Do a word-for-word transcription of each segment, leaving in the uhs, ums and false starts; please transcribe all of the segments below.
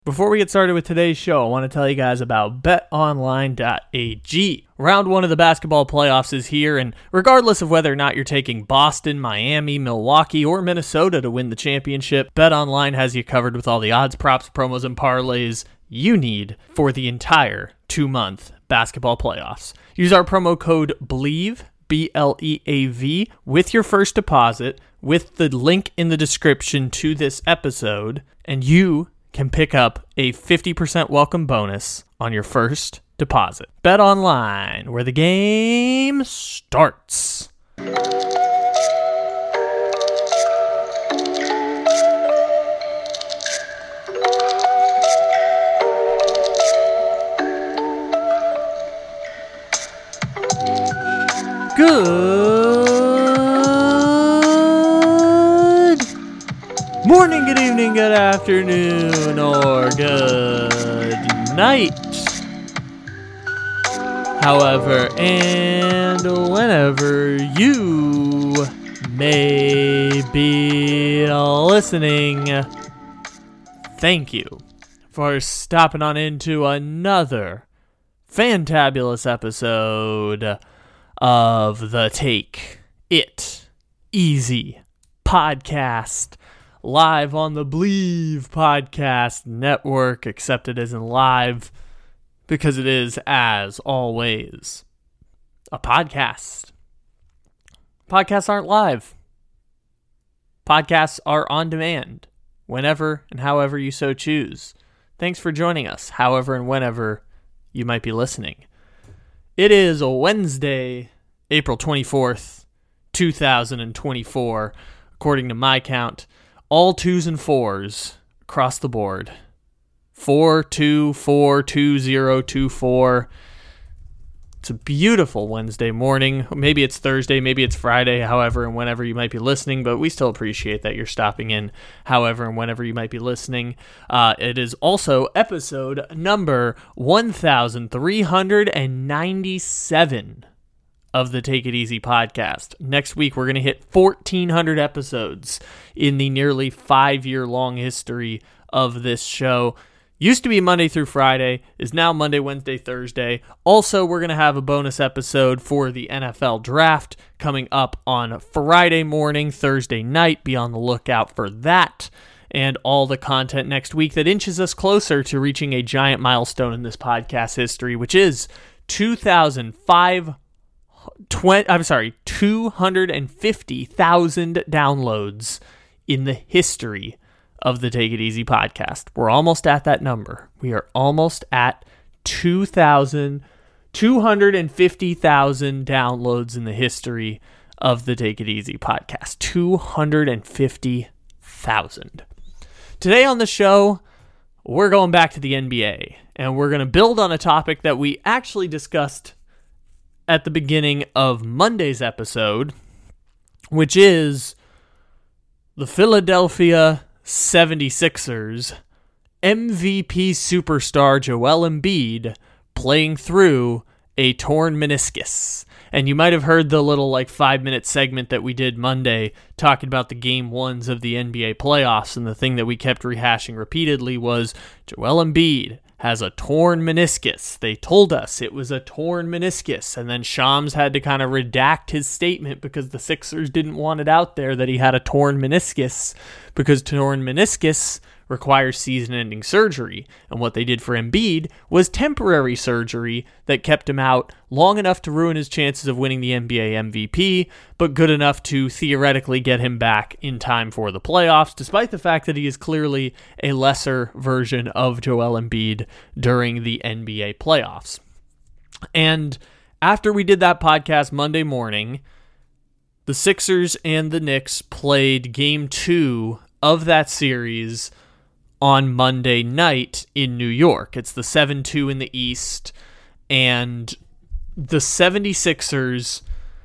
Before we get started with today's show, I want to tell you guys about bet online dot a g. Round one of the basketball playoffs is here, and regardless of whether or not you're taking Boston, Miami, Milwaukee, or Minnesota to win the championship, BetOnline has you covered with all the odds, props, promos, and parlays you need for the entire two-month basketball playoffs. Use our promo code BLEAV, B L E A V, with your first deposit, with the link in the description to this episode, and you can pick up a fifty percent welcome bonus on your first deposit. Bet online, where the game starts. Good morning, good evening, good afternoon, or good night. However, and whenever you may be listening, thank you for stopping on into another fantabulous episode of the Take It Easy podcast, live on the Believe Podcast Network, except it isn't live because it is, as always, a podcast. Podcasts aren't live. Podcasts are on demand, whenever and however you so choose. Thanks for joining us, however and whenever you might be listening. It is a Wednesday, April twenty-fourth, two thousand twenty-four, according to my count. All twos and fours across the board. Four, two, four, two, zero, two, four. It's a beautiful Wednesday morning. Maybe it's Thursday, maybe it's Friday, however and whenever you might be listening, but we still appreciate that you're stopping in, however and whenever you might be listening. Uh, it is also episode number one thousand three hundred ninety-seven of the Take It Easy podcast. Next week, we're going to hit fourteen hundred episodes in the nearly five-year-long history of this show. Used to be Monday through Friday, is now Monday, Wednesday, Thursday. Also, we're going to have a bonus episode for the N F L draft coming up on Friday morning, Thursday night. Be on the lookout for that and all the content next week that inches us closer to reaching a giant milestone in this podcast history, which is two thousand five twenty, I'm sorry, two hundred fifty thousand downloads in the history of the Take It Easy podcast. We're almost at that number. We are almost at two thousand, two hundred fifty thousand downloads in the history of the Take It Easy podcast. two hundred fifty thousand. Today on the show, we're going back to the N B A, and we're going to build on a topic that we actually discussed at the beginning of Monday's episode, which is the Philadelphia seventy-sixers M V P superstar Joel Embiid playing through a torn meniscus. And you might have heard the little like five minute segment that we did Monday talking about the game ones of the N B A playoffs, and the thing that we kept rehashing repeatedly was Joel Embiid has a torn meniscus. They told us it was a torn meniscus, and then Shams had to kind of redact his statement because the Sixers didn't want it out there that he had a torn meniscus, because torn meniscus requires season-ending surgery, and what they did for Embiid was temporary surgery that kept him out long enough to ruin his chances of winning the N B A M V P, but good enough to theoretically get him back in time for the playoffs, despite the fact that he is clearly a lesser version of Joel Embiid during the N B A playoffs. And after we did that podcast Monday morning, the Sixers and the Knicks played game two of that series on Monday night in New York. It's the seven two in the East, and the seventy-sixers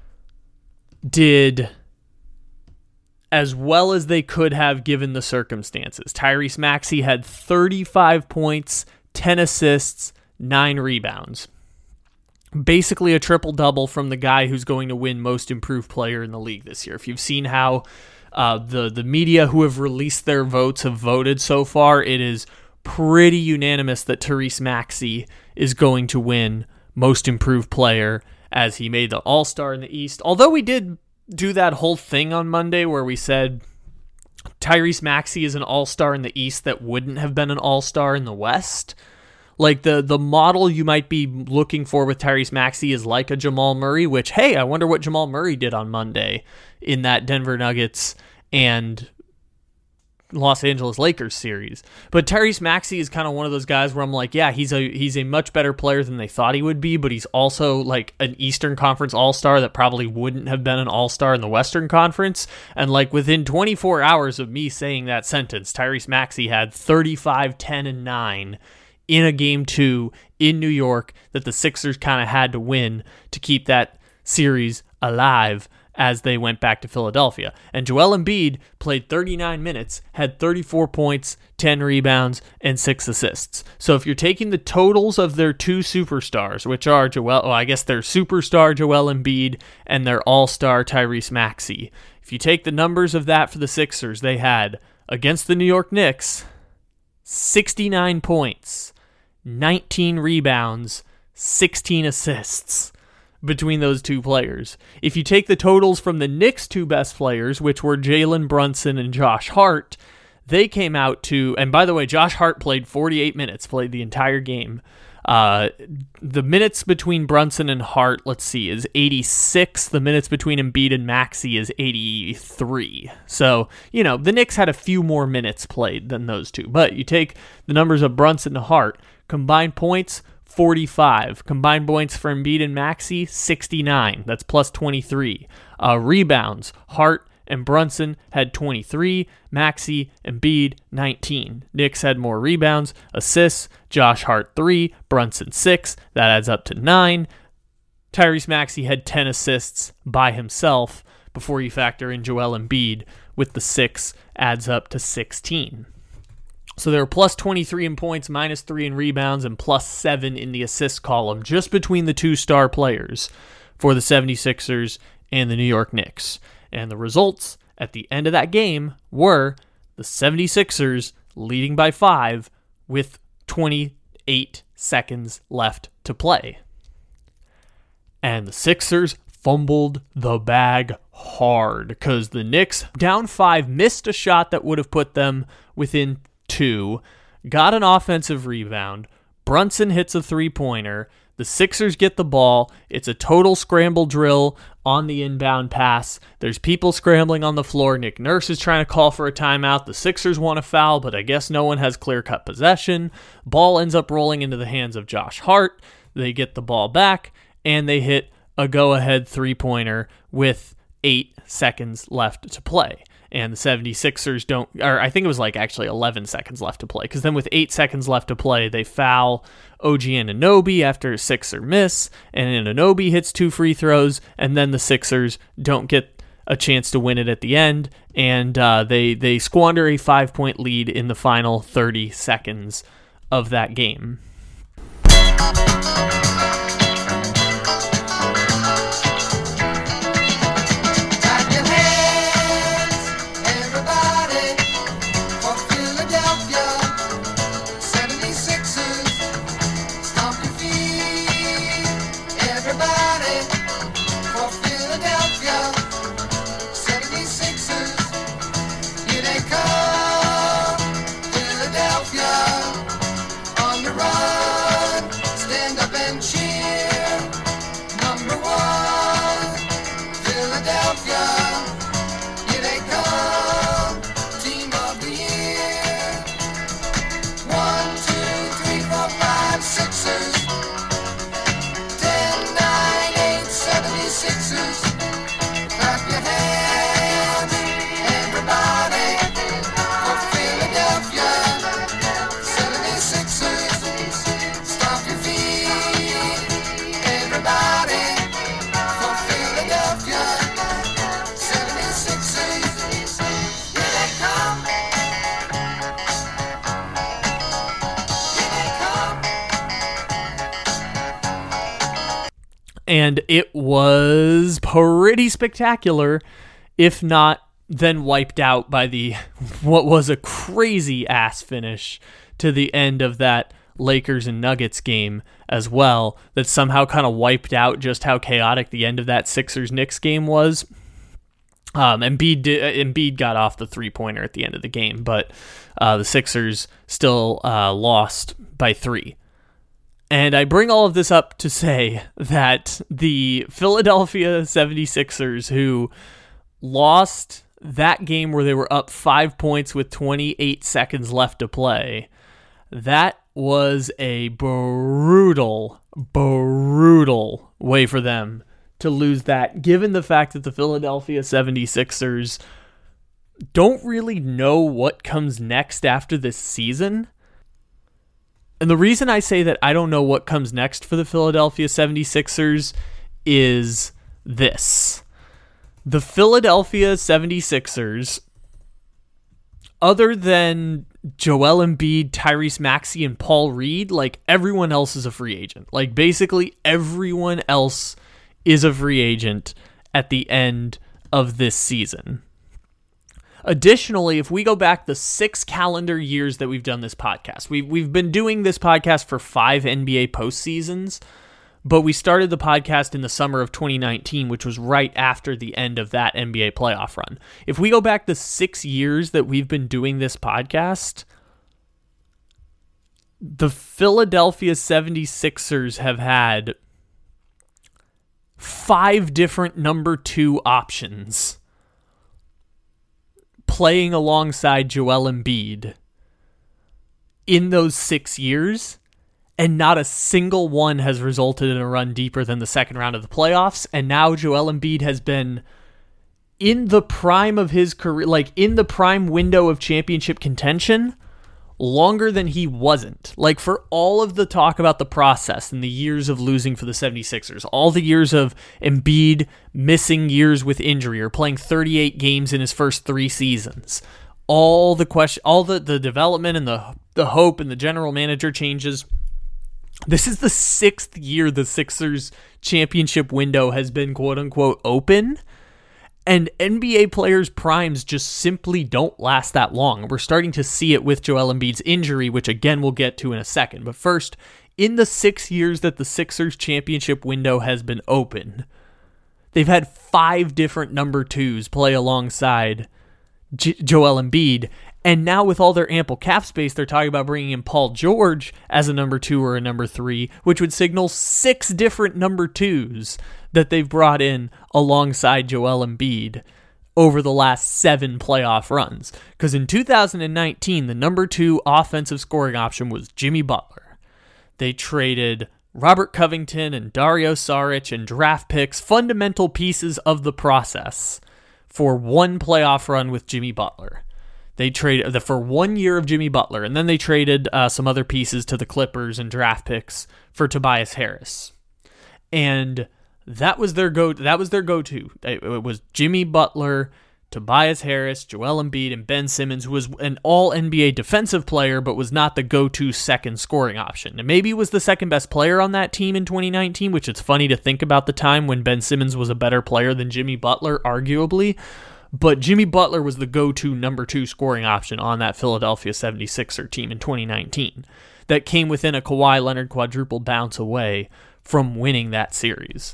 did as well as they could have given the circumstances. Tyrese Maxey had thirty-five points, ten assists, nine rebounds. Basically a triple-double from the guy who's going to win Most Improved Player in the league this year. If you've seen how uh, the, the media who have released their votes have voted so far, it is pretty unanimous that Tyrese Maxey is going to win Most Improved Player, as he made the All-Star in the East. Although we did do that whole thing on Monday where we said Tyrese Maxey is an All-Star in the East that wouldn't have been an All-Star in the West. Like, the the model you might be looking for with Tyrese Maxey is like a Jamal Murray, which, hey, I wonder what Jamal Murray did on Monday in that Denver Nuggets and Los Angeles Lakers series. But Tyrese Maxey is kind of one of those guys where I'm like, yeah, he's a he's a much better player than they thought he would be, but he's also like an Eastern Conference All-Star that probably wouldn't have been an All-Star in the Western Conference. And like within twenty-four hours of me saying that sentence, Tyrese Maxey had thirty-five, ten, and nine in a game two in New York that the Sixers kind of had to win to keep that series alive as they went back to Philadelphia. And Joel Embiid played thirty-nine minutes, had thirty-four points, ten rebounds, and six assists. So if you're taking the totals of their two superstars, which are Joel, well, I guess their superstar Joel Embiid and their all-star Tyrese Maxey, if you take the numbers of that for the Sixers, they had, against the New York Knicks, sixty-nine points, nineteen rebounds, sixteen assists between those two players. If you take the totals from the Knicks' two best players, which were Jalen Brunson and Josh Hart, they came out to, and by the way, Josh Hart played forty-eight minutes, played the entire game. Uh, the minutes between Brunson and Hart, let's see, is eighty-six. The minutes between Embiid and Maxey is eighty-three. So, you know, the Knicks had a few more minutes played than those two. But you take the numbers of Brunson and Hart, combined points, forty-five. Combined points for Embiid and Maxey, sixty-nine. That's plus twenty-three. Uh, rebounds, Hart and Brunson had twenty-three. Maxey, Embiid, nineteen. Knicks had more rebounds. Assists, Josh Hart, three. Brunson, six. That adds up to nine. Tyrese Maxey had ten assists by himself before you factor in Joel Embiid with the six, adds up to sixteen. So they were plus twenty-three in points, minus three in rebounds, and plus seven in the assist column, just between the two star players for the seventy-sixers and the New York Knicks. And the results at the end of that game were the seventy-sixers leading by five with twenty-eight seconds left to play. And the Sixers fumbled the bag hard because the Knicks, down five, missed a shot that would have put them within two, got an offensive rebound. Brunson hits a three-pointer. The Sixers get the ball. It's a total scramble drill on the inbound pass. There's people scrambling on the floor. Nick Nurse is trying to call for a timeout. The Sixers want a foul, but I guess no one has clear-cut possession. Ball ends up rolling into the hands of Josh Hart. They get the ball back, and they hit a go-ahead three-pointer with eight seconds left to play. And the seventy-sixers don't, or I think it was like actually eleven seconds left to play, because then with eight seconds left to play, they foul O G Anunoby after a Sixer miss, and Anunoby hits two free throws, and then the Sixers don't get a chance to win it at the end, and uh, they, they squander a five-point lead in the final thirty seconds of that game. And it was pretty spectacular, if not then wiped out by the what was a crazy ass finish to the end of that Lakers and Nuggets game as well that somehow kind of wiped out just how chaotic the end of that Sixers-Knicks game was. Um, Embiid, did, Embiid got off the three-pointer at the end of the game, but uh, the Sixers still uh, lost by three. And I bring all of this up to say that the Philadelphia seventy-sixers, who lost that game where they were up five points with twenty-eight seconds left to play, that was a brutal, brutal way for them to lose that, given the fact that the Philadelphia seventy-sixers don't really know what comes next after this season. And the reason I say that I don't know what comes next for the Philadelphia seventy-sixers is this. The Philadelphia seventy-sixers, other than Joel Embiid, Tyrese Maxey, and Paul Reed, like everyone else is a free agent. Like basically everyone else is a free agent at the end of this season. Additionally, if we go back the six calendar years that we've done this podcast, we've, we've been doing this podcast for five N B A postseasons, but we started the podcast in the summer of twenty nineteen, which was right after the end of that N B A playoff run. If we go back the six years that we've been doing this podcast, the Philadelphia seventy-sixers have had five different number two options playing alongside Joel Embiid in those six years, and not a single one has resulted in a run deeper than the second round of the playoffs. And now Joel Embiid has been in the prime of his career, like in the prime window of championship contention, longer than he wasn't. Like for all of the talk about the process and the years of losing for the seventy-sixers, all the years of Embiid missing years with injury or playing thirty-eight games in his first three seasons, all the question, all the, the development and the, the hope and the general manager changes. This is the sixth year the Sixers championship window has been quote unquote open. And N B A players' primes just simply don't last that long. We're starting to see it with Joel Embiid's injury, which again we'll get to in a second. But first, in the six years that the Sixers championship window has been open, they've had five different number twos play alongside J- Joel Embiid. And now with all their ample cap space, they're talking about bringing in Paul George as a number two or a number three, which would signal six different number twos that they've brought in alongside Joel Embiid over the last seven playoff runs. Because in two thousand nineteen, the number two offensive scoring option was Jimmy Butler. They traded Robert Covington and Dario Saric and draft picks, fundamental pieces of the process, for one playoff run with Jimmy Butler. They traded the, for one year of Jimmy Butler, and then they traded uh, some other pieces to the Clippers and draft picks for Tobias Harris. And that was their go. That was their go-to. It, it was Jimmy Butler, Tobias Harris, Joel Embiid, and Ben Simmons, who was an all-N B A defensive player, but was not the go-to second scoring option. And maybe was the second best player on that team in twenty nineteen, which it's funny to think about the time when Ben Simmons was a better player than Jimmy Butler, arguably. But Jimmy Butler was the go-to number two scoring option on that Philadelphia seventy-sixer team in twenty nineteen that came within a Kawhi Leonard quadruple bounce away from winning that series.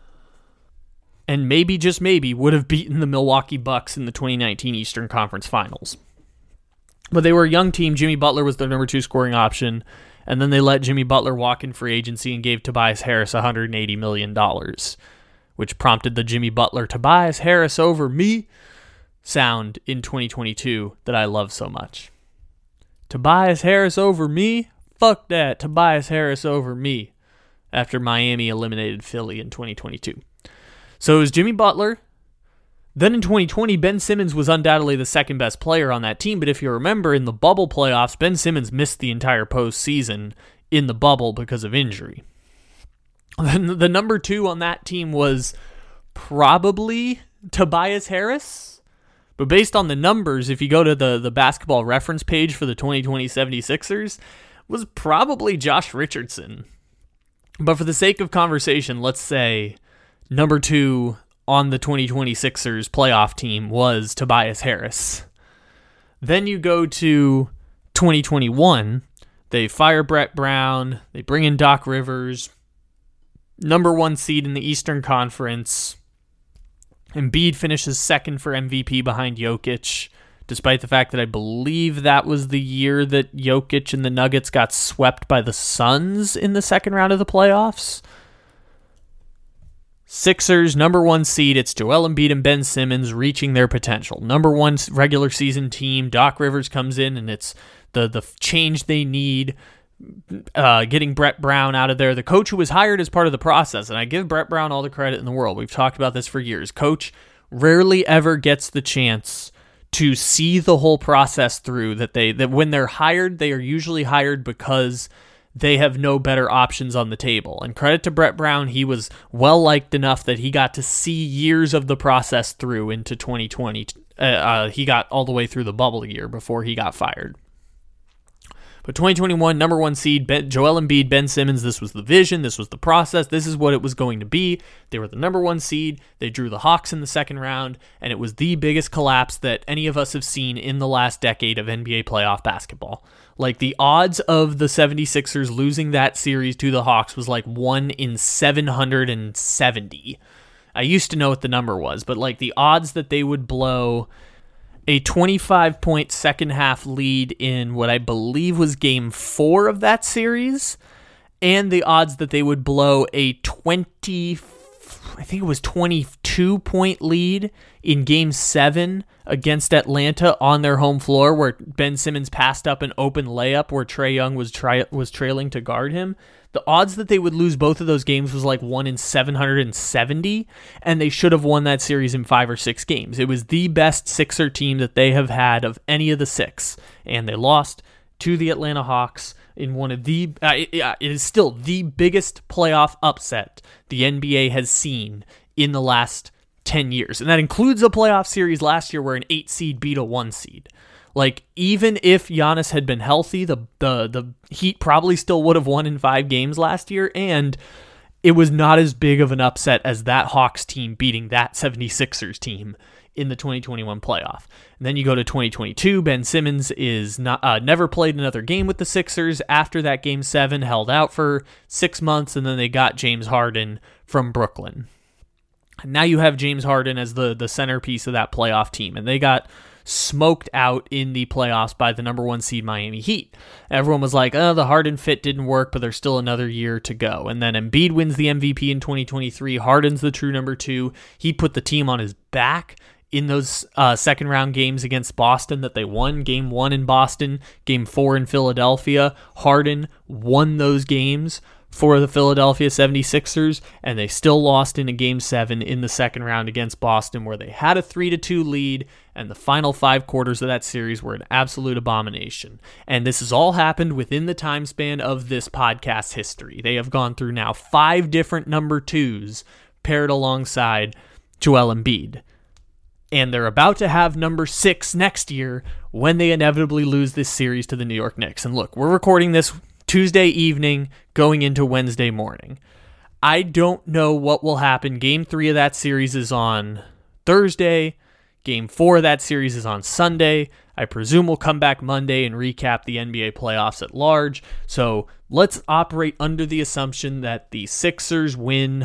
And maybe, just maybe, would have beaten the Milwaukee Bucks in the twenty nineteen Eastern Conference Finals. But they were a young team. Jimmy Butler was their number two scoring option, and then they let Jimmy Butler walk in free agency and gave Tobias Harris one hundred eighty million dollars, which prompted the Jimmy Butler, Tobias Harris over me sound in twenty twenty-two that I love so much. Tobias Harris over me? Fuck that. Tobias Harris over me after Miami eliminated Philly in twenty twenty-two. So it was Jimmy Butler. Then in twenty twenty, Ben Simmons was undoubtedly the second best player on that team. But if you remember, in the bubble playoffs, Ben Simmons missed the entire postseason in the bubble because of injury. Then the number two on that team was probably Tobias Harris. But based on the numbers, if you go to the, the basketball reference page for the twenty twenty seventy-sixers, was probably Josh Richardson. But for the sake of conversation, let's say number two on the twenty twenty Sixers playoff team was Tobias Harris. Then you go to twenty twenty-one, They fire Brett Brown. They bring in Doc Rivers. Number one seed in the Eastern Conference. Embiid finishes second for M V P behind Jokic, despite the fact that I believe that was the year that Jokic and the Nuggets got swept by the Suns in the second round of the playoffs. Sixers, number one seed. It's Joel Embiid and Ben Simmons reaching their potential. Number one regular season team. Doc Rivers comes in, and it's the, the change they need. Uh, getting Brett Brown out of there, the coach who was hired as part of the process, and I give Brett Brown all the credit in the world. We've talked about this for years. Coach rarely ever gets the chance to see the whole process through. That they that when they're hired, they are usually hired because they have no better options on the table. And credit to Brett Brown, he was well liked enough that he got to see years of the process through into twenty twenty. Uh, uh, he got all the way through the bubble year before he got fired. But twenty twenty-one, number one seed, ben, Joel Embiid, Ben Simmons, this was the vision, this was the process, this is what it was going to be. They were the number one seed, they drew the Hawks in the second round, and it was the biggest collapse that any of us have seen in the last decade of N B A playoff basketball. Like, the odds of the seventy-sixers losing that series to the Hawks was like one in seven hundred seventy. I used to know what the number was, but like the odds that they would blow a twenty-five point second half lead in what I believe was game four of that series, and the odds that they would blow a twenty, I think it was twenty-two point lead in game seven against Atlanta on their home floor, where Ben Simmons passed up an open layup where Trae Young was tri- was trailing to guard him. The odds that they would lose both of those games was like one in seven hundred seventy, and they should have won that series in five or six games. It was the best Sixer team that they have had of any of the six, and they lost to the Atlanta Hawks in one of the, uh, it, it is still the biggest playoff upset the N B A has seen in the last ten years. And that includes a playoff series last year where an eight seed beat a one seed. Like, even if Giannis had been healthy, the, the the Heat probably still would have won in five games last year, and it was not as big of an upset as that Hawks team beating that seventy-sixers team in the twenty twenty-one playoff. And then you go to twenty twenty-two, Ben Simmons is not uh, never played another game with the Sixers after that game seven, held out for six months, and then they got James Harden from Brooklyn. And now you have James Harden as the, the centerpiece of that playoff team, and they got smoked out in the playoffs by the number one seed Miami Heat. Everyone was like, oh, the Harden fit didn't work, but there's still another year to go. And then Embiid wins the M V P in twenty twenty-three. Harden's the true number two. He put the team on his back in those uh, second round games against Boston that they won. Game one in Boston, game four in Philadelphia. Harden won those games for the Philadelphia seventy-sixers, and they still lost in a game seven in the second round against Boston, where they had a three to two lead, and the final five quarters of that series were an absolute abomination. And this has all happened within the time span of this podcast history. They have gone through now five different number twos paired alongside Joel Embiid. And they're about to have number six next year when they inevitably lose this series to the New York Knicks. And look, we're recording this Tuesday evening going into Wednesday morning. I don't know what will happen. Game three of that series is on Thursday. Game four of that series is on Sunday. I presume we'll come back Monday and recap the N B A playoffs at large. So let's operate under the assumption that the Sixers win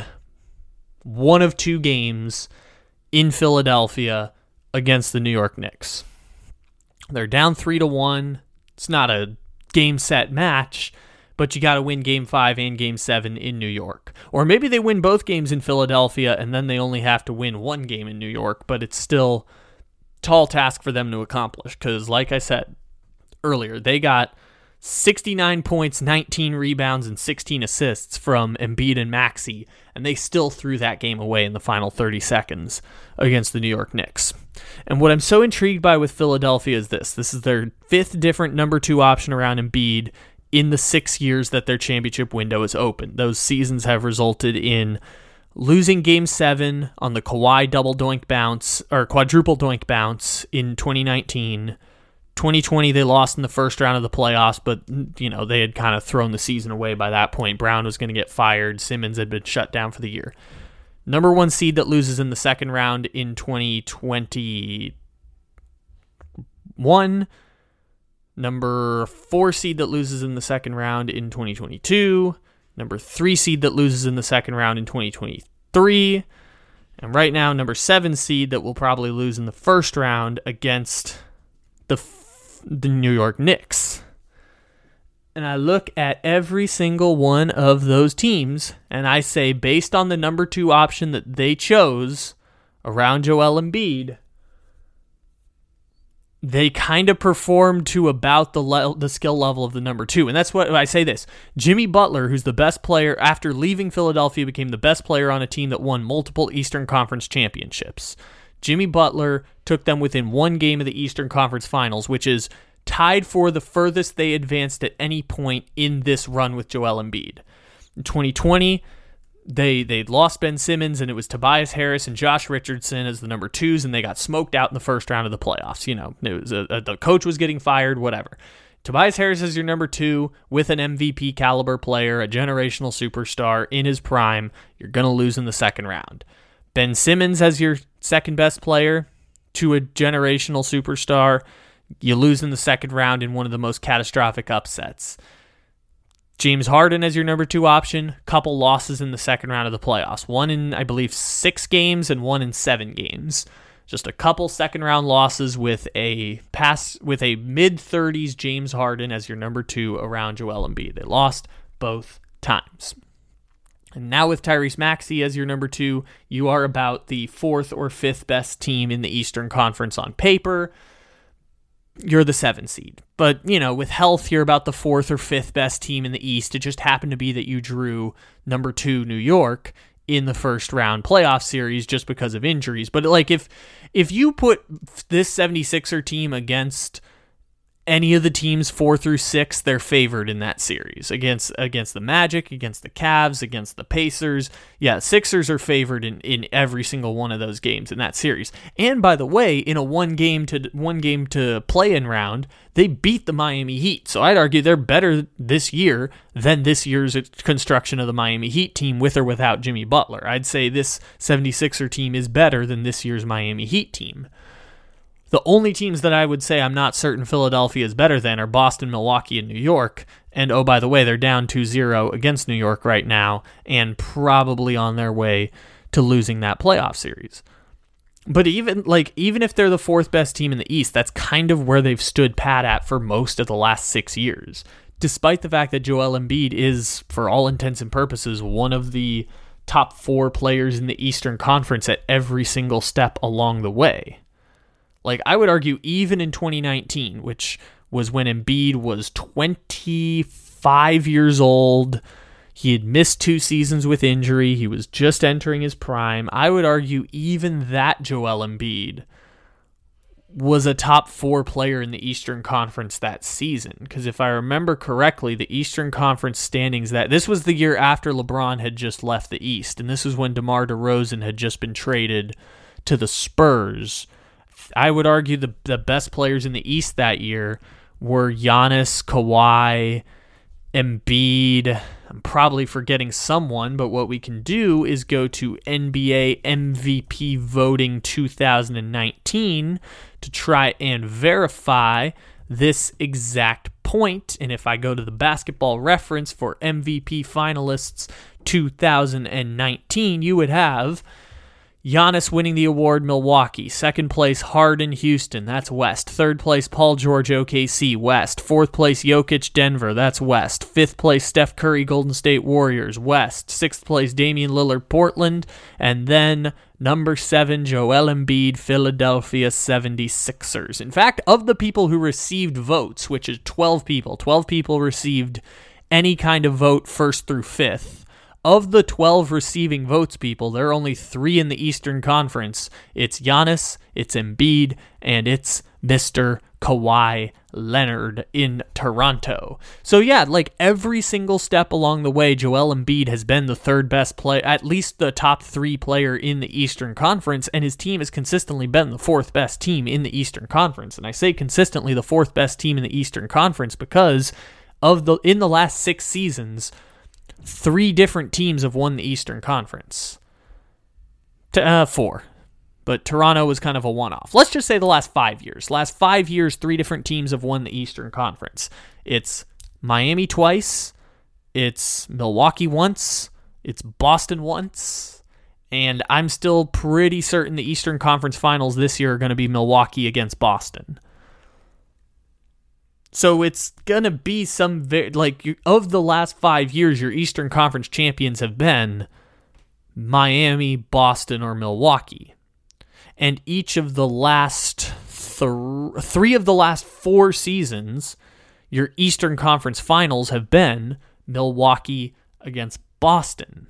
one of two games in Philadelphia against the New York Knicks. They're down three to one. It's not a game set match, but you got to win game five and game seven in New York. Or maybe they win both games in Philadelphia and then they only have to win one game in New York, but it's still a tall task for them to accomplish because, like I said earlier, they got sixty-nine points, nineteen rebounds, and sixteen assists from Embiid and Maxey, and they still threw that game away in the final thirty seconds against the New York Knicks. And what I'm so intrigued by with Philadelphia is this. This is their fifth different number two option around Embiid in the six years that their championship window is open. Those seasons have resulted in losing game seven on the Kawhi double doink bounce, or quadruple doink bounce in twenty nineteen. twenty twenty, they lost in the first round of the playoffs, but you know they had kind of thrown the season away by that point. Brown was going to get fired. Simmons had been shut down for the year. Number one seed that loses in the second round in twenty twenty-one. number four seed that loses in the second round in twenty twenty-two, number three seed that loses in the second round in twenty twenty-three, and right now number seven seed that will probably lose in the first round against the the New York Knicks. And I look at every single one of those teams, and I say, based on the number two option that they chose around Joel Embiid, they kind of performed to about the le- the skill level of the number two. And that's what I say this. Jimmy Butler, who's the best player, after leaving Philadelphia, became the best player on a team that won multiple Eastern Conference championships. Jimmy Butler took them within one game of the Eastern Conference Finals, which is tied for the furthest they advanced at any point in this run with Joel Embiid. In twenty twenty, they they lost Ben Simmons, and it was Tobias Harris and Josh Richardson as the number twos, and they got smoked out in the first round of the playoffs. You know, it was a, a, the coach was getting fired, whatever. Tobias Harris is your number two with an M V P caliber player, a generational superstar in his prime. You're going to lose in the second round. Ben Simmons as your second best player to a generational superstar. You lose in the second round in one of the most catastrophic upsets. James Harden as your number two option, couple losses in the second round of the playoffs. One in, I believe, six games and one in seven games. Just a couple second round losses with a pass with a mid-thirties James Harden as your number two around Joel Embiid. They lost both times. And now with Tyrese Maxey as your number two, you are about the fourth or fifth best team in the Eastern Conference on paper. You're the seven seed. But, you know, with health, you're about the fourth or fifth best team in the East. It just happened to be that you drew number two New York in the first round playoff series just because of injuries. But, like, if if you put this seventy-sixer team against any of the teams four through six, they're favored in that series against against the Magic, against the Cavs, against the Pacers. Yeah, Sixers are favored in, in every single one of those games in that series. And by the way, in a one game to one game to play-in round, they beat the Miami Heat. So I'd argue they're better this year than this year's construction of the Miami Heat team with or without Jimmy Butler. I'd say this seventy-sixer team is better than this year's Miami Heat team. The only teams that I would say I'm not certain Philadelphia is better than are Boston, Milwaukee, and New York. And oh, by the way, they're down two zero against New York right now and probably on their way to losing that playoff series. But even like even if they're the fourth best team in the East, that's kind of where they've stood pat at for most of the last six years. Despite the fact that Joel Embiid is, for all intents and purposes, one of the top four players in the Eastern Conference at every single step along the way. Like, I would argue even in twenty nineteen, which was when Embiid was twenty-five years old, he had missed two seasons with injury, he was just entering his prime, I would argue even that Joel Embiid was a top four player in the Eastern Conference that season. Because if I remember correctly, the Eastern Conference standings, that this was the year after LeBron had just left the East, and this was when DeMar DeRozan had just been traded to the Spurs. I would argue the the best players in the East that year were Giannis, Kawhi, Embiid. I'm probably forgetting someone, but what we can do is go to N B A M V P voting two thousand nineteen to try and verify this exact point. And if I go to the Basketball Reference for M V P finalists two thousand nineteen, you would have Giannis winning the award, Milwaukee. Second place, Harden, Houston. That's West. Third place, Paul George, O K C. West. Fourth place, Jokic, Denver. That's West. Fifth place, Steph Curry, Golden State Warriors. West. Sixth place, Damian Lillard, Portland. And then number seven, Joel Embiid, Philadelphia seventy-sixers. In fact, of the people who received votes, which is twelve people, twelve people received any kind of vote first through fifth. Of the twelve receiving votes, people, there are only three in the Eastern Conference. It's Giannis, it's Embiid, and it's Mister Kawhi Leonard in Toronto. So yeah, like every single step along the way, Joel Embiid has been the third best player, at least the top three player in the Eastern Conference, and his team has consistently been the fourth best team in the Eastern Conference. And I say consistently the fourth best team in the Eastern Conference because of the in the last six seasons, three different teams have won the Eastern Conference. Uh, four. But Toronto was kind of a one-off. Let's just say the last five years. Last five years, three different teams have won the Eastern Conference. It's Miami twice, it's Milwaukee once, it's Boston once, and I'm still pretty certain the Eastern Conference Finals this year are going to be Milwaukee against Boston. So it's going to be some, very, like, you, of the last five years, your Eastern Conference champions have been Miami, Boston, or Milwaukee. And each of the last, th- three of the last four seasons, your Eastern Conference Finals have been Milwaukee against Boston.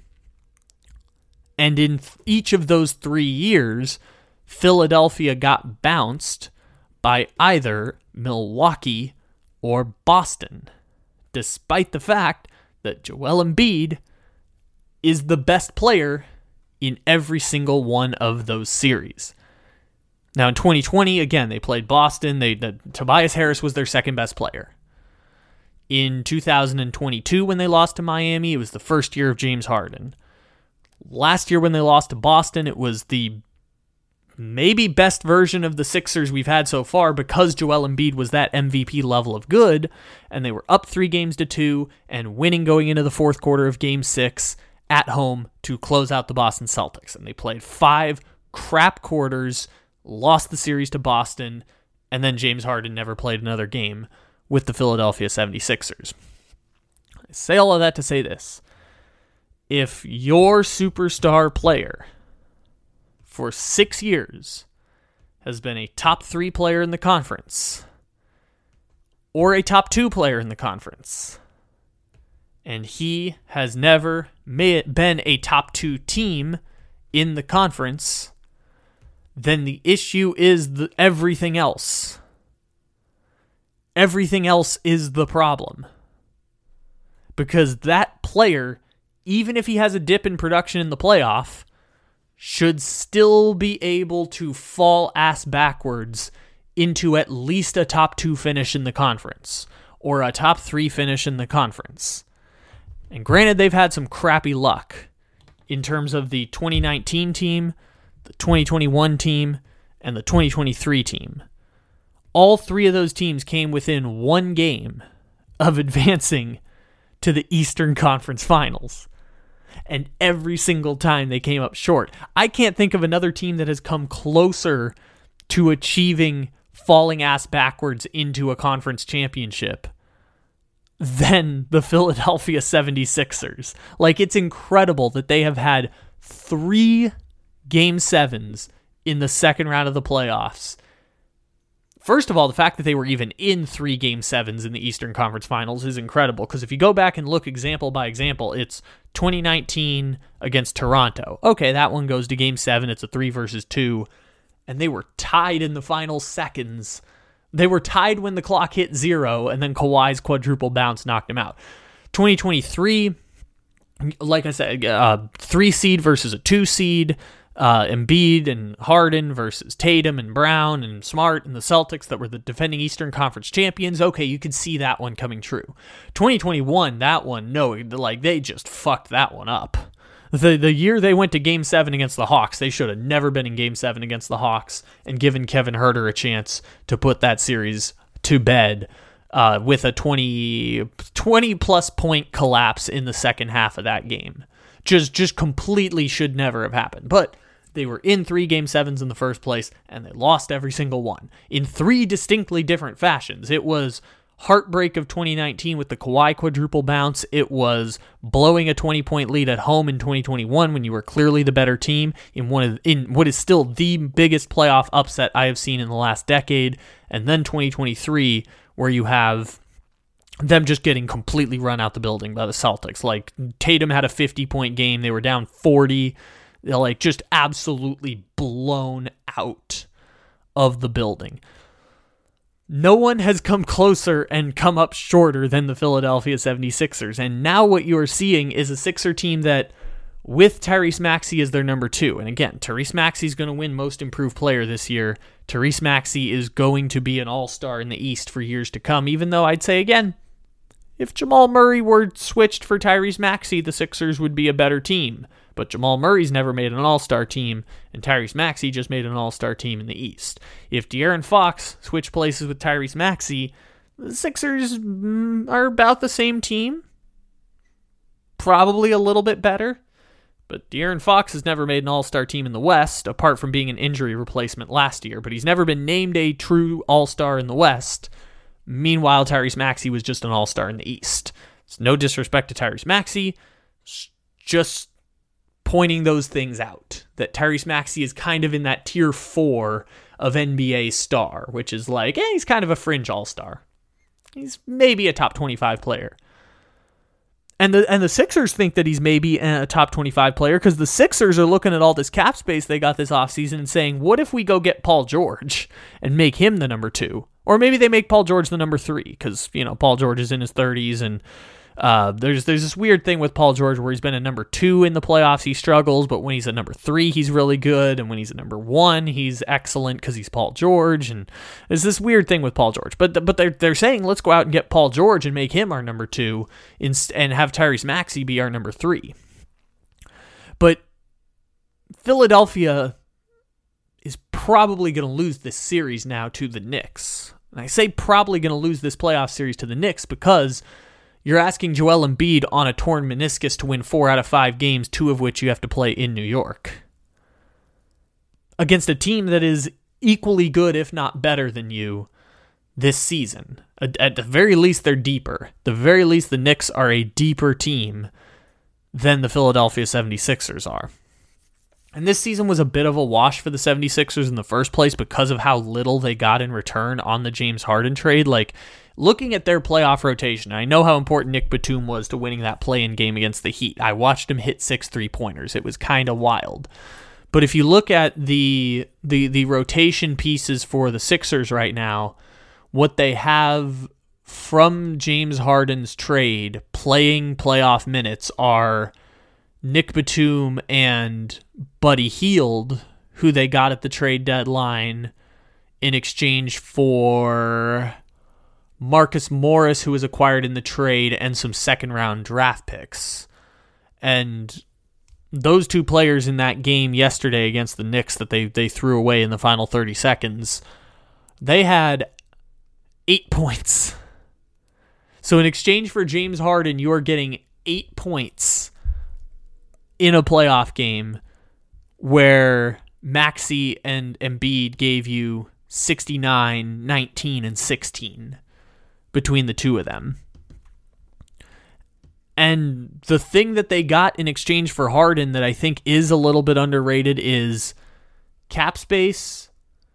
And in th- each of those three years, Philadelphia got bounced by either Milwaukee or Boston, despite the fact that Joel Embiid is the best player in every single one of those series. Now in twenty twenty, again, they played Boston. They the, Tobias Harris was their second best player. In two thousand twenty-two, when they lost to Miami, it was the first year of James Harden. Last year when they lost to Boston, it was the maybe best version of the Sixers we've had so far because Joel Embiid was that M V P level of good, and they were up three games to two and winning going into the fourth quarter of Game six at home to close out the Boston Celtics. And they played five crap quarters, lost the series to Boston, and then James Harden never played another game with the Philadelphia seventy-sixers. I say all of that to say this. If your superstar player for six years has been a top three player in the conference or a top two player in the conference, and he has never made, been a top two team in the conference, then the issue is the, everything else. Everything else is the problem. Because that player, even if he has a dip in production in the playoff, should still be able to fall ass backwards into at least a top two finish in the conference or a top three finish in the conference. And granted, they've had some crappy luck in terms of the twenty nineteen team, the twenty twenty-one team, and the twenty twenty-three team. All three of those teams came within one game of advancing to the Eastern Conference Finals. And every single time they came up short. I can't think of another team that has come closer to achieving falling ass backwards into a conference championship than the Philadelphia seventy-sixers. Like, it's incredible that they have had three game sevens in the second round of the playoffs. First of all, the fact that they were even in three game sevens in the Eastern Conference Finals is incredible, because if you go back and look example by example, it's twenty nineteen against Toronto. Okay, that one goes to game seven. It's a three versus two, and they were tied in the final seconds. They were tied when the clock hit zero, and then Kawhi's quadruple bounce knocked him out. twenty twenty-three, like I said, uh, three seed versus a two seed. Uh, Embiid and Harden versus Tatum and Brown and Smart and the Celtics that were the defending Eastern Conference champions. Okay, you could see that one coming true. twenty twenty-one, that one, no, like they just fucked that one up. The the year they went to Game seven against the Hawks, they should have never been in Game seven against the Hawks and given Kevin Huerter a chance to put that series to bed uh, with a twenty, twenty plus point collapse in the second half of that game. Just, just completely should never have happened. But they were in three game sevens in the first place, and they lost every single one in three distinctly different fashions. It was heartbreak of twenty nineteen with the Kawhi quadruple bounce. It was blowing a twenty-point lead at home in twenty twenty-one when you were clearly the better team in one of in what is still the biggest playoff upset I have seen in the last decade. And then twenty twenty-three, where you have them just getting completely run out the building by the Celtics. Like, Tatum had a fifty-point game. They were down forty. They're like just absolutely blown out of the building. No one has come closer and come up shorter than the Philadelphia seventy-sixers. And now what you are seeing is a Sixer team that, with Tyrese Maxey as their number two, and again, Tyrese Maxey is going to win Most Improved Player this year. Tyrese Maxey is going to be an all-star in the East for years to come, even though I'd say, again, if Jamal Murray were switched for Tyrese Maxey, the Sixers would be a better team. But Jamal Murray's never made an all-star team, and Tyrese Maxey just made an all-star team in the East. If De'Aaron Fox switched places with Tyrese Maxey, the Sixers mm, are about the same team. Probably a little bit better. But De'Aaron Fox has never made an all-star team in the West, apart from being an injury replacement last year. But he's never been named a true all-star in the West. Meanwhile, Tyrese Maxey was just an all-star in the East. It's no disrespect to Tyrese Maxey, just pointing those things out. That Tyrese Maxey is kind of in that tier four of N B A star, which is like, eh, he's kind of a fringe all-star. He's maybe a top twenty-five player. And the and the Sixers think that he's maybe a top twenty-five player because the Sixers are looking at all this cap space they got this offseason and saying, what if we go get Paul George and make him the number two? Or maybe they make Paul George the number three because, you know, Paul George is in his thirties and uh, there's there's this weird thing with Paul George where he's been a number two in the playoffs, he struggles, but when he's a number three, he's really good, and when he's a number one, he's excellent because he's Paul George, and there's this weird thing with Paul George. But but they're they're saying let's go out and get Paul George and make him our number two, and have Tyrese Maxey be our number three. But Philadelphia is probably going to lose this series now to the Knicks. And I say probably going to lose this playoff series to the Knicks because you're asking Joel Embiid on a torn meniscus to win four out of five games, two of which you have to play in New York, against a team that is equally good, if not better than you, this season. At the very least, they're deeper. At the very least, the Knicks are a deeper team than the Philadelphia seventy-sixers are. And this season was a bit of a wash for the seventy-sixers in the first place because of how little they got in return on the James Harden trade. Like, looking at their playoff rotation, I know how important Nick Batum was to winning that play-in game against the Heat. I watched him hit six three-pointers. It was kind of wild. But if you look at the, the the rotation pieces for the Sixers right now, what they have from James Harden's trade playing playoff minutes are Nick Batum and Buddy Hield, who they got at the trade deadline in exchange for Marcus Morris, who was acquired in the trade, and some second-round draft picks. And those two players in that game yesterday against the Knicks that they, they threw away in the final thirty seconds, they had eight points. So in exchange for James Harden, you are getting eight points in a playoff game where Maxey and Embiid gave you sixty-nine, nineteen, and sixteen between the two of them. And the thing that they got in exchange for Harden that I think is a little bit underrated is cap space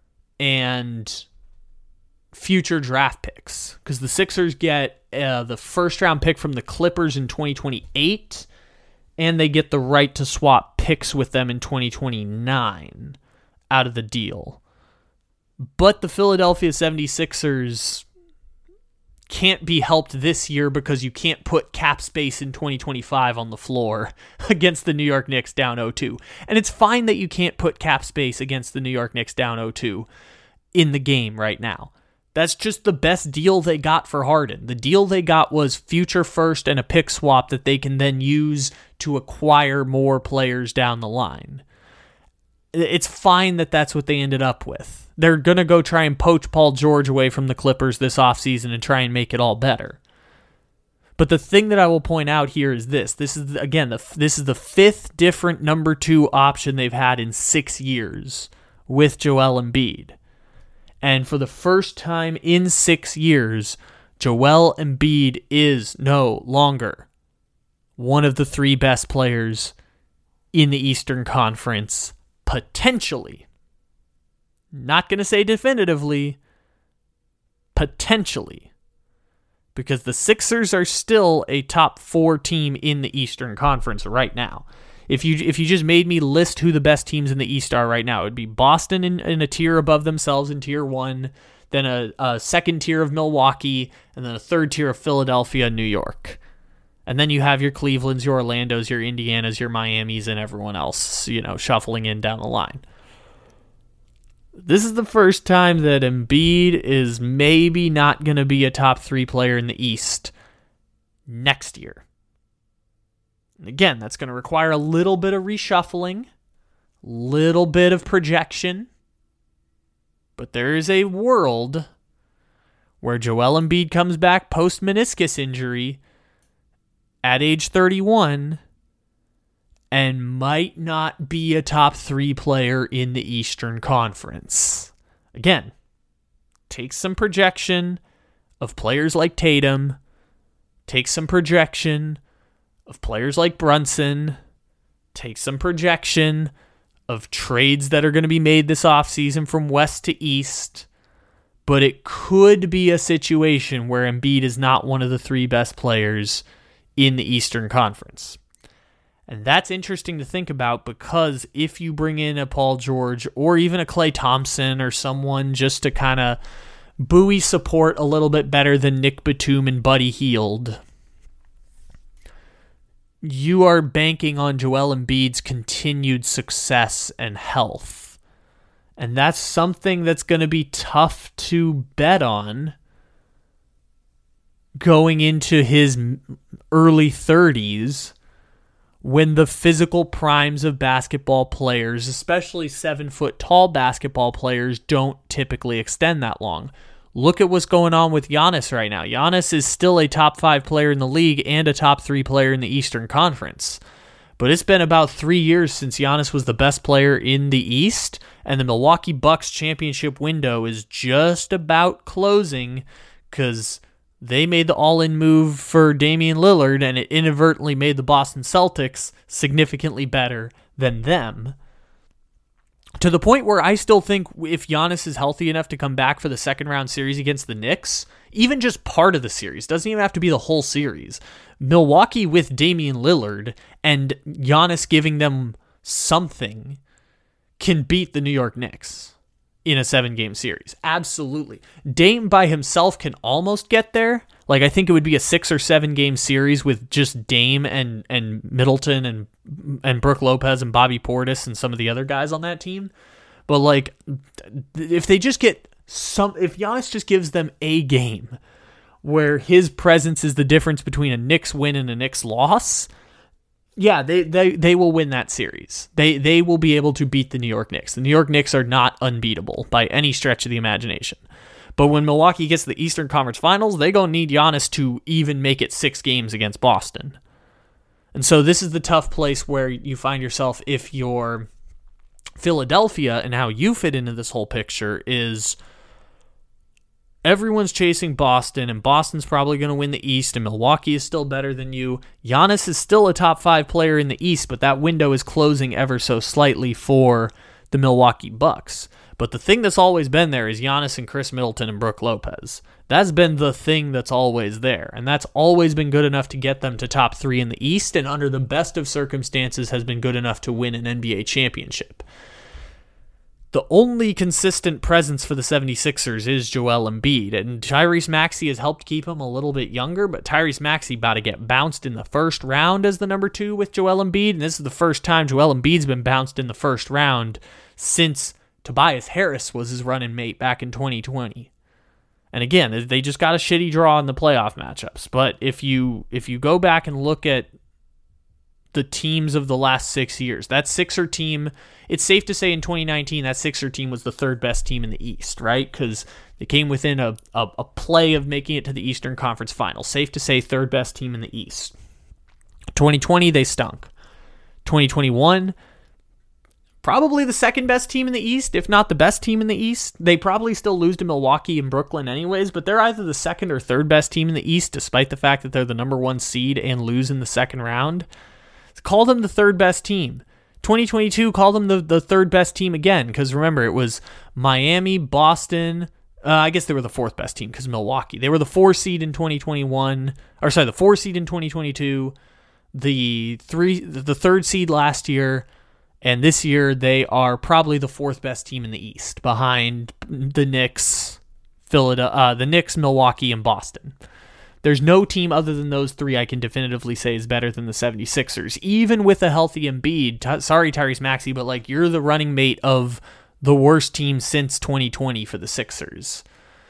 and future draft picks. Because the Sixers get uh, the first round pick from the Clippers in twenty twenty-eight, and they get the right to swap picks with them in twenty twenty-nine out of the deal. But the Philadelphia seventy-sixers can't be helped this year because you can't put cap space in twenty twenty-five on the floor against the New York Knicks down oh two. And it's fine that you can't put cap space against the New York Knicks down oh two in the game right now. That's just the best deal they got for Harden. The deal they got was future first and a pick swap that they can then use to acquire more players down the line. It's fine that that's what they ended up with. They're going to go try and poach Paul George away from the Clippers this offseason and try and make it all better. But the thing that I will point out here is this. This is, again, the, this is the fifth different number two option they've had in six years with Joel Embiid. And for the first time in six years, Joel Embiid is no longer one of the three best players in the Eastern Conference, potentially. Not going to say definitively, potentially. Because the Sixers are still a top four team in the Eastern Conference right now. If you if you just made me list who the best teams in the East are right now, it would be Boston in, in a tier above themselves in tier one, then a, a second tier of Milwaukee, and then a third tier of Philadelphia and New York. And then you have your Clevelands, your Orlandos, your Indianas, your Miamis, and everyone else, you know, shuffling in down the line. This is the first time that Embiid is maybe not going to be a top three player in the East next year. Again, that's going to require a little bit of reshuffling, little bit of projection. But there is a world where Joel Embiid comes back post-meniscus injury at age thirty-one and might not be a top three player in the Eastern Conference. Again, take some projection of players like Tatum, take some projection of players like Brunson, take some projection of trades that are going to be made this offseason from west to east, but it could be a situation where Embiid is not one of the three best players in the Eastern Conference. And that's interesting to think about, because if you bring in a Paul George or even a Klay Thompson or someone just to kind of buoy support a little bit better than Nick Batum and Buddy Hield, you are banking on Joel Embiid's continued success and health. And that's something that's going to be tough to bet on going into his early thirties, when the physical primes of basketball players, especially seven-foot tall basketball players, don't typically extend that long. Look at what's going on with Giannis right now. Giannis is still a top five player in the league and a top three player in the Eastern Conference. But it's been about three years since Giannis was the best player in the East, and the Milwaukee Bucks championship window is just about closing because they made the all-in move for Damian Lillard, and it inadvertently made the Boston Celtics significantly better than them. To the point where I still think if Giannis is healthy enough to come back for the second round series against the Knicks, even just part of the series, doesn't even have to be the whole series, Milwaukee with Damian Lillard and Giannis giving them something can beat the New York Knicks in a seven-game series. Absolutely. Dame by himself can almost get there. Like, I think it would be a six or seven-game series with just Dame and, and Middleton and and Brook Lopez and Bobby Portis and some of the other guys on that team. But, like, if they just get some... If Giannis just gives them a game where his presence is the difference between a Knicks win and a Knicks loss... Yeah, they, they they will win that series. They they will be able to beat the New York Knicks. The New York Knicks are not unbeatable by any stretch of the imagination. But when Milwaukee gets to the Eastern Conference Finals, they're going to need Giannis to even make it six games against Boston. And so this is the tough place where you find yourself if you're Philadelphia, and how you fit into this whole picture is everyone's chasing Boston, and Boston's probably going to win the East, and Milwaukee is still better than you. Giannis is still a top five player in the East, but that window is closing ever so slightly for the Milwaukee Bucks. But the thing that's always been there is Giannis and Chris Middleton and Brook Lopez. That's been the thing that's always there, and that's always been good enough to get them to top three in the East, and under the best of circumstances has been good enough to win an N B A championship. The only consistent presence for the seventy-sixers is Joel Embiid, and Tyrese Maxey has helped keep him a little bit younger, but Tyrese Maxey about to get bounced in the first round as the number two with Joel Embiid, and this is the first time Joel Embiid's been bounced in the first round since Tobias Harris was his running mate back in twenty twenty. And again, they just got a shitty draw in the playoff matchups, but if you if you go back and look at the teams of the last six years. That Sixer team, it's safe to say in twenty nineteen, that Sixer team was the third best team in the East, right? Because they came within a, a, a play of making it to the Eastern Conference Finals. Safe to say third best team in the East. twenty twenty, they stunk. twenty twenty-one, probably the second best team in the East, if not the best team in the East. They probably still lose to Milwaukee and Brooklyn anyways, but they're either the second or third best team in the East, despite the fact that they're the number one seed and lose in the second round. Call them the third best team. twenty twenty-two, call them the, the third best team again, because remember, it was Miami, Boston. Uh, I guess they were the fourth best team because Milwaukee. They were the four seed in twenty twenty-one, or sorry, the four seed in twenty twenty-two, the three, the third seed last year, and this year they are probably the fourth best team in the East, behind the Knicks, Philadelphia, uh, the Knicks, Milwaukee, and Boston. There's no team other than those three I can definitively say is better than the seventy-sixers, even with a healthy Embiid. T- sorry, Tyrese Maxey, but like you're the running mate of the worst team since twenty twenty for the Sixers.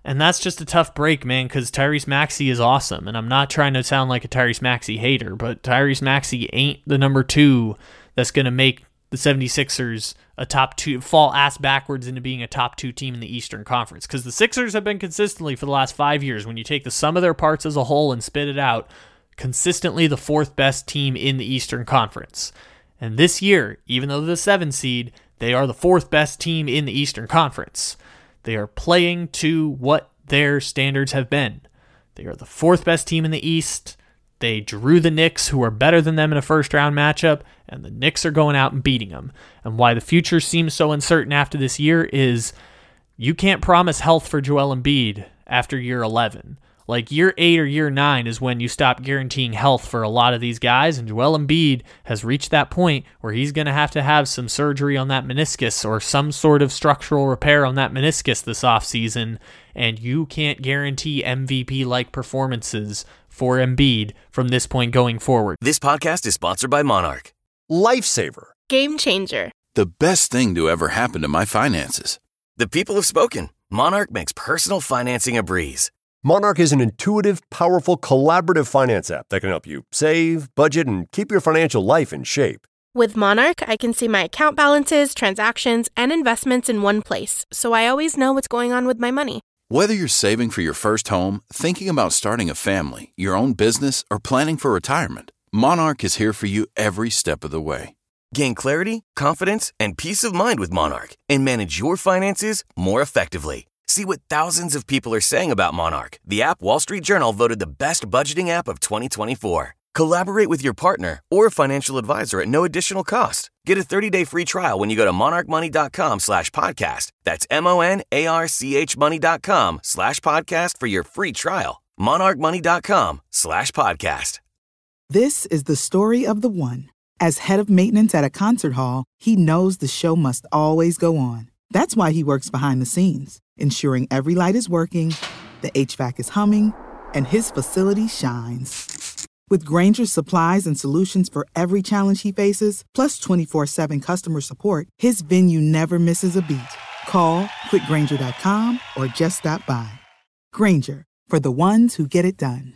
And that's just a tough break, man, because Tyrese Maxey is awesome. And I'm not trying to sound like a Tyrese Maxey hater, but Tyrese Maxey ain't the number two that's going to make the seventy-sixers a top two, fall ass backwards into being a top two team in the Eastern Conference. Because the Sixers have been consistently for the last five years, when you take the sum of their parts as a whole and spit it out, consistently the fourth best team in the Eastern Conference. And this year, even though they're the seven seed, they are the fourth best team in the Eastern Conference. They are playing to what their standards have been. They are the fourth best team in the East. They drew the Knicks, who are better than them in a first-round matchup, and the Knicks are going out and beating them. And why the future seems so uncertain after this year is you can't promise health for Joel Embiid after year eleven. Like, year eight or year nine is when you stop guaranteeing health for a lot of these guys, and Joel Embiid has reached that point where he's going to have to have some surgery on that meniscus or some sort of structural repair on that meniscus this offseason, and you can't guarantee M V P-like performances for Embiid from this point going forward. This podcast is sponsored by Monarch. Lifesaver. Game changer. The best thing to ever happen to my finances. The people have spoken. Monarch makes personal financing a breeze. Monarch is an intuitive, powerful, collaborative finance app that can help you save, budget, and keep your financial life in shape. With Monarch, I can see my account balances, transactions, and investments in one place, so I always know what's going on with my money. Whether you're saving for your first home, thinking about starting a family, your own business, or planning for retirement, Monarch is here for you every step of the way. Gain clarity, confidence, and peace of mind with Monarch, and manage your finances more effectively. See what thousands of people are saying about Monarch, the app Wall Street Journal voted the best budgeting app of twenty twenty-four. Collaborate with your partner or financial advisor at no additional cost. Get a thirty-day free trial when you go to monarchmoney.com slash podcast. That's M-O-N-A-R-C-H money.com slash podcast for your free trial. monarchmoney.com slash podcast. This is the story of the one. As head of maintenance at a concert hall, he knows the show must always go on. That's why he works behind the scenes, ensuring every light is working, the H V A C is humming, and his facility shines. With Grainger's supplies and solutions for every challenge he faces, plus twenty-four seven customer support, his venue never misses a beat. Call quick grainger dot com or just stop by. Grainger, for the ones who get it done.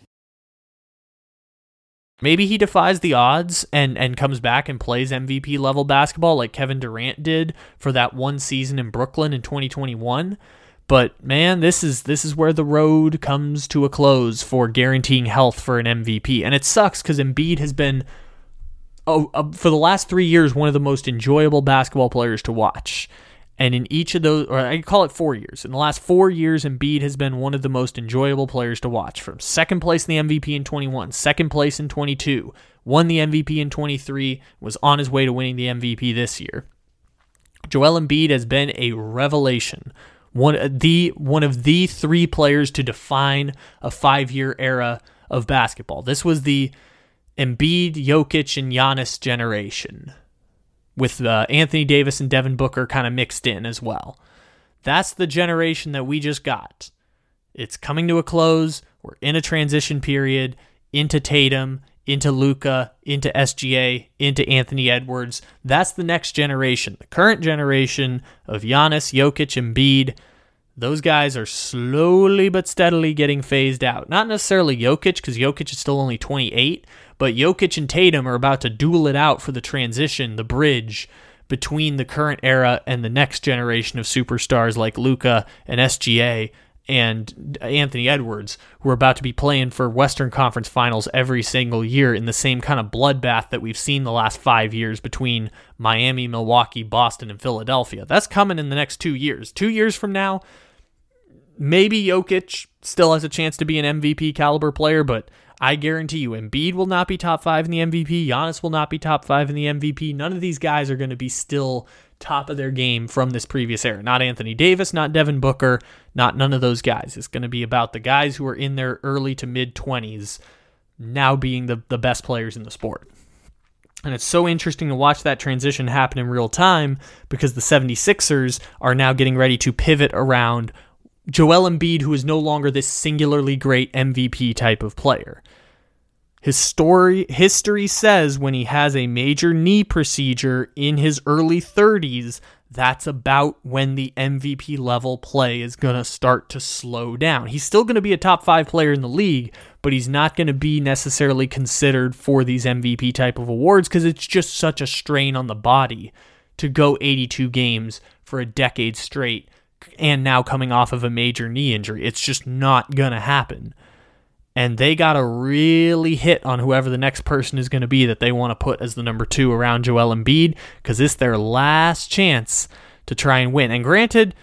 Maybe he defies the odds and, and comes back and plays M V P level basketball like Kevin Durant did for that one season in Brooklyn in twenty twenty-one. But man, this is this is where the road comes to a close for guaranteeing health for an M V P. And it sucks because Embiid has been, oh, uh, for the last three years, one of the most enjoyable basketball players to watch. And in each of those, or I call it four years. In the last four years, Embiid has been one of the most enjoyable players to watch. From second place in the M V P in twenty-one, second place in twenty-two, won the M V P in twenty-three, was on his way to winning the M V P this year. Joel Embiid has been a revelation. One, the, one of the three players to define a five-year era of basketball. This was the Embiid, Jokic, and Giannis generation, with uh, Anthony Davis and Devin Booker kind of mixed in as well. That's the generation that we just got. It's coming to a close. We're in a transition period into Tatum, into Luka, into S G A, into Anthony Edwards. That's the next generation. The current generation of Giannis, Jokic, Embiid, those guys are slowly but steadily getting phased out. Not necessarily Jokic, because Jokic is still only twenty-eight, but Jokic and Tatum are about to duel it out for the transition, the bridge between the current era and the next generation of superstars like Luka and S G A and Anthony Edwards, who are about to be playing for Western Conference Finals every single year in the same kind of bloodbath that we've seen the last five years between Miami, Milwaukee, Boston, and Philadelphia. That's coming in the next two years. Two years from now, maybe Jokic still has a chance to be an M V P caliber player, but I guarantee you Embiid will not be top five in the M V P. Giannis will not be top five in the M V P. None of these guys are going to be still top of their game from this previous era. Not Anthony Davis, not Devin Booker, not none of those guys. It's going to be about the guys who are in their early to mid-twenties now being the, the best players in the sport. And it's so interesting to watch that transition happen in real time because the seventy-sixers are now getting ready to pivot around Joel Embiid, who is no longer this singularly great M V P type of player. His story, history says when he has a major knee procedure in his early thirties, that's about when the M V P level play is going to start to slow down. He's still going to be a top five player in the league, but he's not going to be necessarily considered for these M V P type of awards because it's just such a strain on the body to go eighty-two games for a decade straight and now coming off of a major knee injury. It's just not going to happen. And they got to really hit on whoever the next person is going to be that they want to put as the number two around Joel Embiid, because it's their last chance to try and win. And granted,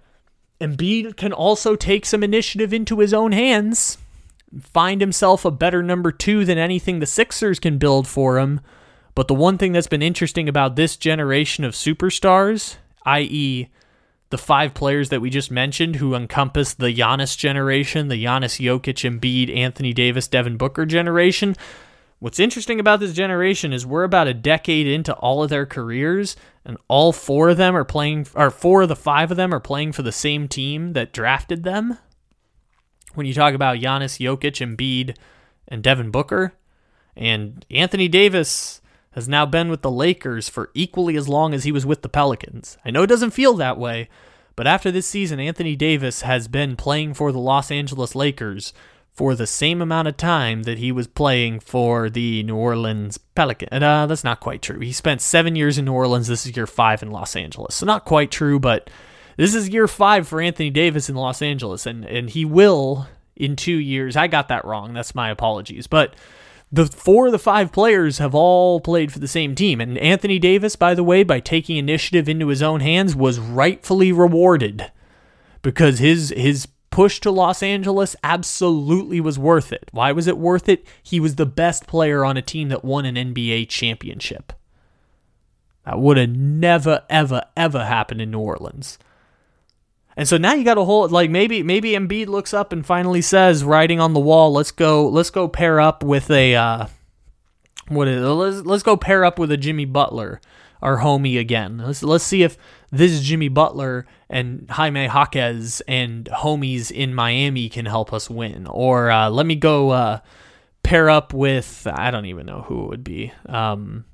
Embiid can also take some initiative into his own hands, find himself a better number two than anything the Sixers can build for him. But the one thing that's been interesting about this generation of superstars, that is, the five players that we just mentioned who encompass the Giannis generation, the Giannis, Jokic, Embiid, Anthony Davis, Devin Booker generation. What's interesting about this generation is we're about a decade into all of their careers, and all four of them are playing, or four of the five of them are playing for the same team that drafted them. When you talk about Giannis, Jokic, Embiid, and Devin Booker, and Anthony Davis has now been with the Lakers for equally as long as he was with the Pelicans. I know it doesn't feel that way, but after this season, Anthony Davis has been playing for the Los Angeles Lakers for the same amount of time that he was playing for the New Orleans Pelicans. Uh, that's not quite true. He spent seven years in New Orleans. This is year five in Los Angeles. So not quite true, but this is year five for Anthony Davis in Los Angeles, and, and he will in two years. I got that wrong. That's my apologies. But the four of the five players have all played for the same team. And Anthony Davis, by the way, by taking initiative into his own hands, was rightfully rewarded because his his push to Los Angeles absolutely was worth it. Why was it worth it? He was the best player on a team that won an N B A championship. That would have never, ever, ever happened in New Orleans. And so now you got a whole, like maybe maybe Embiid looks up and finally says, writing on the wall, let's go let's go pair up with a uh, what is let's let's go pair up with a Jimmy Butler, our homie again. Let's let's see if this Jimmy Butler and Jaime Jaquez and homies in Miami can help us win. Or uh, let me go uh, pair up with, I don't even know who it would be. Um,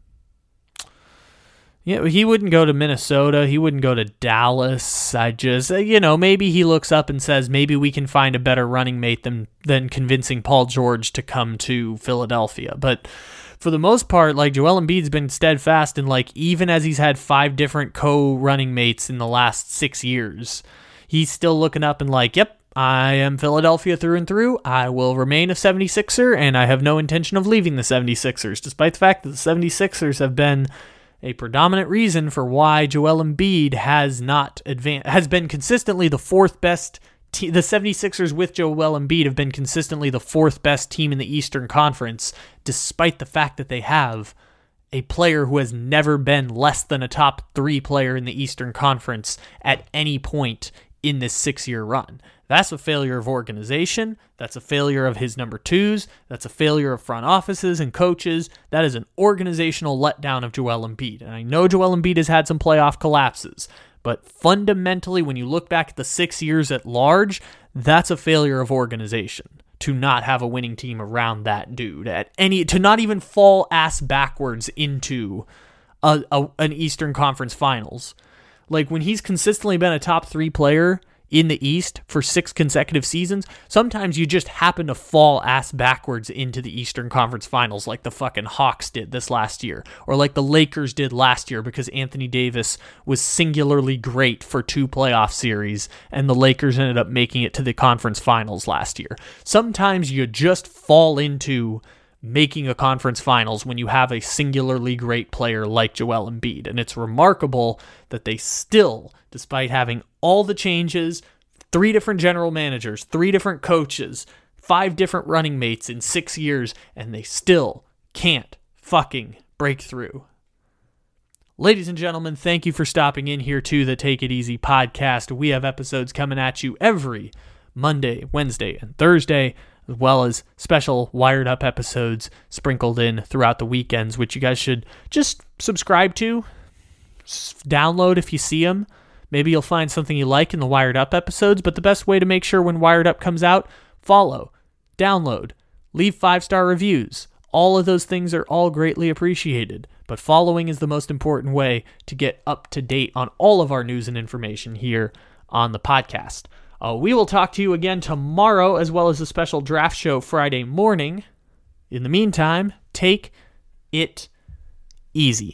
Yeah, he wouldn't go to Minnesota. He wouldn't go to Dallas. I just, you know, maybe he looks up and says, maybe we can find a better running mate than than convincing Paul George to come to Philadelphia. But for the most part, like, Joel Embiid's been steadfast, and like, even as he's had five different co-running mates in the last six years, he's still looking up and like, yep, I am Philadelphia through and through. I will remain a seventy-sixer, and I have no intention of leaving the seventy-sixers, despite the fact that the seventy-sixers have been a predominant reason for why Joel Embiid has not advanced, has been consistently the fourth best te- the seventy-sixers with Joel Embiid have been consistently the fourth best team in the Eastern Conference, despite the fact that they have a player who has never been less than a top three player in the Eastern Conference at any point in this six-year run. That's a failure of organization. That's a failure of his number twos. That's a failure of front offices and coaches. That is an organizational letdown of Joel Embiid. And I know Joel Embiid has had some playoff collapses, but fundamentally, when you look back at the six years at large, that's a failure of organization to not have a winning team around that dude at any, to not even fall ass backwards into a, a, an Eastern Conference Finals. Like, when he's consistently been a top three player in the East for six consecutive seasons, sometimes you just happen to fall ass backwards into the Eastern Conference Finals like the fucking Hawks did this last year, or like the Lakers did last year because Anthony Davis was singularly great for two playoff series and the Lakers ended up making it to the conference finals last year. Sometimes you just fall into making a conference finals when you have a singularly great player like Joel Embiid. And it's remarkable that they still, despite having all the changes, three different general managers, three different coaches, five different running mates in six years, and they still can't fucking break through. Ladies and gentlemen, thank you for stopping in here to the Take It Easy podcast. We have episodes coming at you every Monday, Wednesday, and Thursday, as well as special Wired Up episodes sprinkled in throughout the weekends, which you guys should just subscribe to, download if you see them. Maybe you'll find something you like in the Wired Up episodes, but the best way to make sure when Wired Up comes out, follow, download, leave five-star reviews. All of those things are all greatly appreciated, but following is the most important way to get up to date on all of our news and information here on the podcast. Uh, we will talk to you again tomorrow, as well as a special draft show Friday morning. In the meantime, take it easy.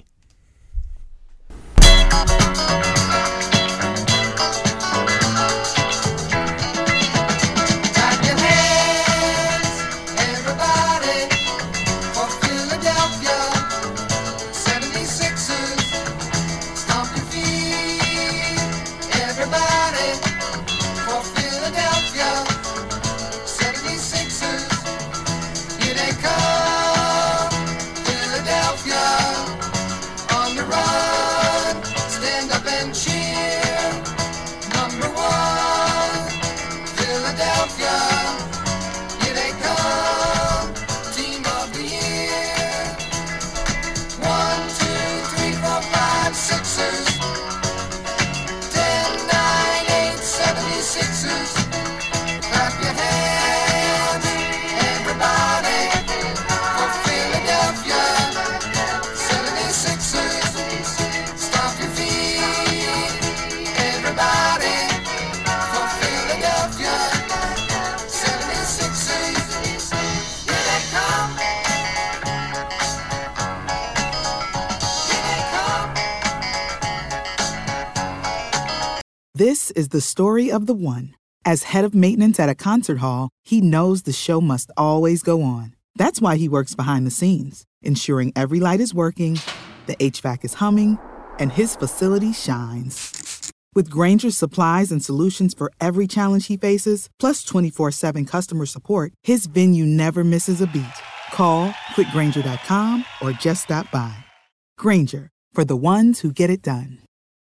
This is the story of the one. As head of maintenance at a concert hall, he knows the show must always go on. That's why he works behind the scenes, ensuring every light is working, the H V A C is humming, and his facility shines. With Grainger's supplies and solutions for every challenge he faces, plus twenty-four seven customer support, his venue never misses a beat. Call quick grainger dot com or just stop by. Grainger, for the ones who get it done.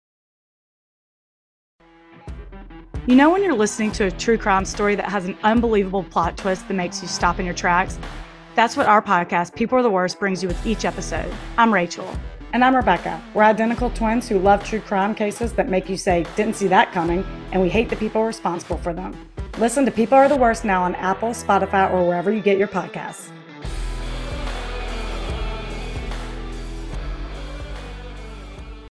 You know when you're listening to a true crime story that has an unbelievable plot twist that makes you stop in your tracks? That's what our podcast, People Are the Worst, brings you with each episode. I'm Rachel. And I'm Rebecca. We're identical twins who love true crime cases that make you say, didn't see that coming, and we hate the people responsible for them. Listen to People Are the Worst now on Apple, Spotify, or wherever you get your podcasts.